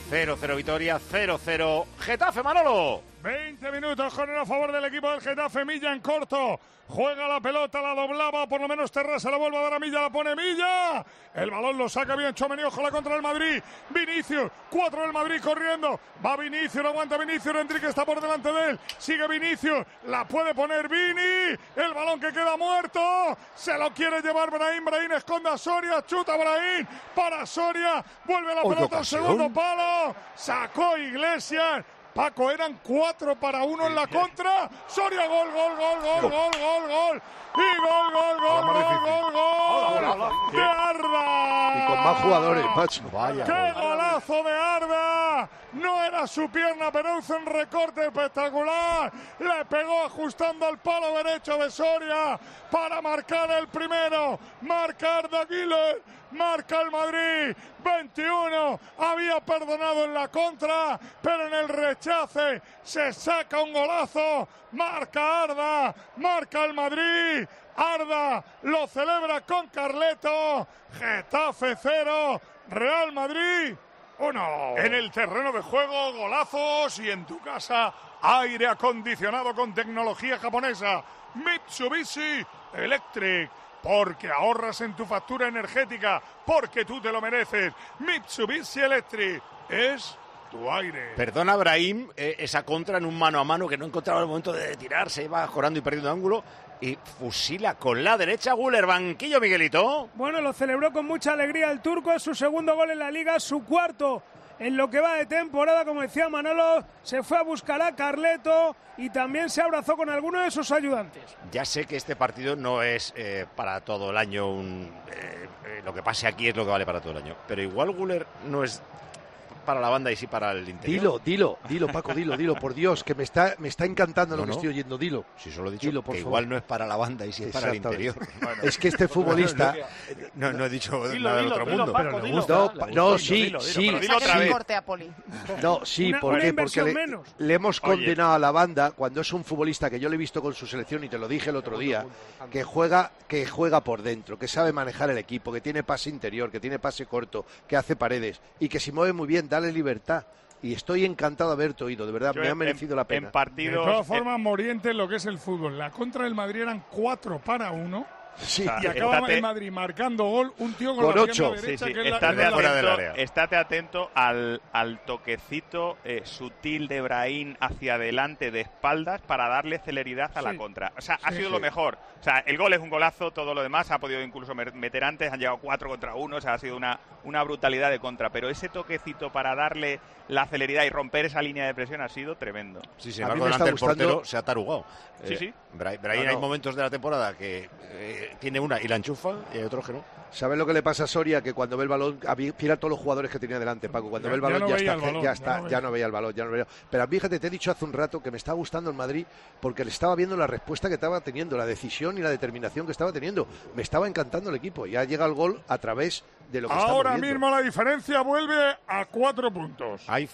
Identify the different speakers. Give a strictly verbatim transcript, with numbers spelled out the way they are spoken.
Speaker 1: cero cero Vitoria, cero cero Getafe, Manolo.
Speaker 2: veinte minutos con el a favor del equipo del Getafe. Milla en corto. Juega la pelota, la doblaba, por lo menos Terra se la vuelve a dar a Milla, la pone Milla. El balón lo saca bien Tchouaméni, ojo la contra el Madrid. Vinicius, cuatro del Madrid corriendo. Va Vinicius, no aguanta Vinicius, Enrique está por delante de él. Sigue Vinicius, la puede poner Vini. El balón que queda muerto. Se lo quiere llevar Brahim, Brahim esconde a Soria, chuta Brahim para Soria. Vuelve la pelota al segundo palo. Sacó Iglesias. Paco, eran cuatro para uno en la contra. Soria, gol, gol, gol, gol, gol, gol, gol. Y gol, gol, gol, gol, gol, gol. De Arda.
Speaker 3: Y con más jugadores, macho.
Speaker 2: Vaya. ¡Qué golazo de Arda! No era su pierna, pero hizo un recorte espectacular. Le pegó ajustando al palo derecho de Soria para marcar el primero. Marca Arda Güler. Marca el Madrid, veintiuno, había perdonado en la contra, pero en el rechace se saca un golazo, marca Arda, marca el Madrid, Arda lo celebra con Carleto, Getafe cero, Real Madrid uno. En el terreno de juego, golazos y en tu casa, aire acondicionado con tecnología japonesa, Mitsubishi Electric. Porque ahorras en tu factura energética, porque tú te lo mereces. Mitsubishi Electric es tu aire.
Speaker 1: Perdona, Brahim, eh, esa contra en un mano a mano que no encontraba el momento de tirarse, iba jorando y perdiendo ángulo. Y fusila con la derecha Güler, banquillo, Miguelito.
Speaker 4: Bueno, lo celebró con mucha alegría el turco, es su segundo gol en la Liga, su cuarto en lo que va de temporada, como decía Manolo, se fue a buscar a Carleto y también se abrazó con alguno de sus ayudantes.
Speaker 1: Ya sé que este partido no es eh, para todo el año, un, eh, eh, lo que pase aquí es lo que vale para todo el año, pero igual Güler no es para la banda y sí para el interior.
Speaker 3: Dilo, dilo, dilo, Paco, dilo, dilo, por Dios, que me está, me está encantando no, lo que no. estoy oyendo, dilo.
Speaker 1: Si solo he dicho
Speaker 3: dilo, por
Speaker 1: que
Speaker 3: favor.
Speaker 1: igual no es para la banda y sí es para el interior.
Speaker 3: Bueno. Es que este futbolista...
Speaker 1: No, no he dicho
Speaker 5: dilo,
Speaker 1: nada
Speaker 5: dilo,
Speaker 1: del otro
Speaker 5: dilo,
Speaker 1: mundo.
Speaker 5: Paco,
Speaker 1: pero
Speaker 5: dilo,
Speaker 3: gusta,
Speaker 5: dilo,
Speaker 3: no, no, sí,
Speaker 5: dilo,
Speaker 3: sí,
Speaker 5: dilo,
Speaker 3: sí.
Speaker 5: otra vez.
Speaker 6: Corte a Poli.
Speaker 3: No, sí,
Speaker 4: una,
Speaker 3: ¿por
Speaker 4: una
Speaker 3: qué? Porque le,
Speaker 4: menos.
Speaker 3: le hemos condenado Oye. a la banda cuando es un futbolista que yo le he visto con su selección y te lo dije el otro día, que juega, que juega por dentro, que sabe manejar el equipo, que tiene pase interior, que tiene pase corto, que hace paredes y que si mueve muy bien, dale libertad. Y estoy encantado de haberte oído, de verdad, Yo me ha merecido
Speaker 5: en,
Speaker 3: la pena.
Speaker 5: En partidos,
Speaker 2: de todas formas, en... Moriente, lo que es el fútbol, la contra del Madrid eran cuatro para uno.
Speaker 3: Sí.
Speaker 2: Y acaba estate, el Madrid marcando gol, un tío con,
Speaker 3: con
Speaker 2: la
Speaker 3: ocho.
Speaker 2: derecha
Speaker 5: sí, sí.
Speaker 2: que es
Speaker 5: estate,
Speaker 2: la,
Speaker 5: atento,
Speaker 2: la
Speaker 1: del área.
Speaker 5: estate atento al, al toquecito eh, sutil de Brahim hacia adelante de espaldas para darle celeridad a sí. la contra. O sea, sí, ha sido sí. lo mejor. O sea, el gol es un golazo, todo lo demás ha podido incluso meter antes, han llegado cuatro contra uno, o sea, ha sido una, una brutalidad de contra. Pero ese toquecito para darle la celeridad y romper esa línea de presión ha sido tremendo.
Speaker 1: Sí, sin embargo, delante del portero se ha tarugado.
Speaker 5: Sí,
Speaker 1: eh,
Speaker 5: sí.
Speaker 1: Brahim, Brahim no, no. hay momentos de la temporada que eh, tiene una y la enchufa y hay otros que no.
Speaker 3: ¿Sabes lo que le pasa a Soria? Que cuando ve el balón, mira todos los jugadores que tenía delante, Paco, cuando ya, ve el balón ya, no ya, está, el balón, ya, está, ya, no ya no veía el balón, ya no veía. Pero fíjate, te he dicho hace un rato que me estaba gustando el Madrid porque le estaba viendo la respuesta que estaba teniendo, la decisión y la determinación que estaba teniendo. Me estaba encantando el equipo. Ya llega el gol a través de lo que
Speaker 2: Ahora
Speaker 3: estamos viendo.
Speaker 2: mismo la diferencia vuelve a cuatro puntos.
Speaker 1: Hay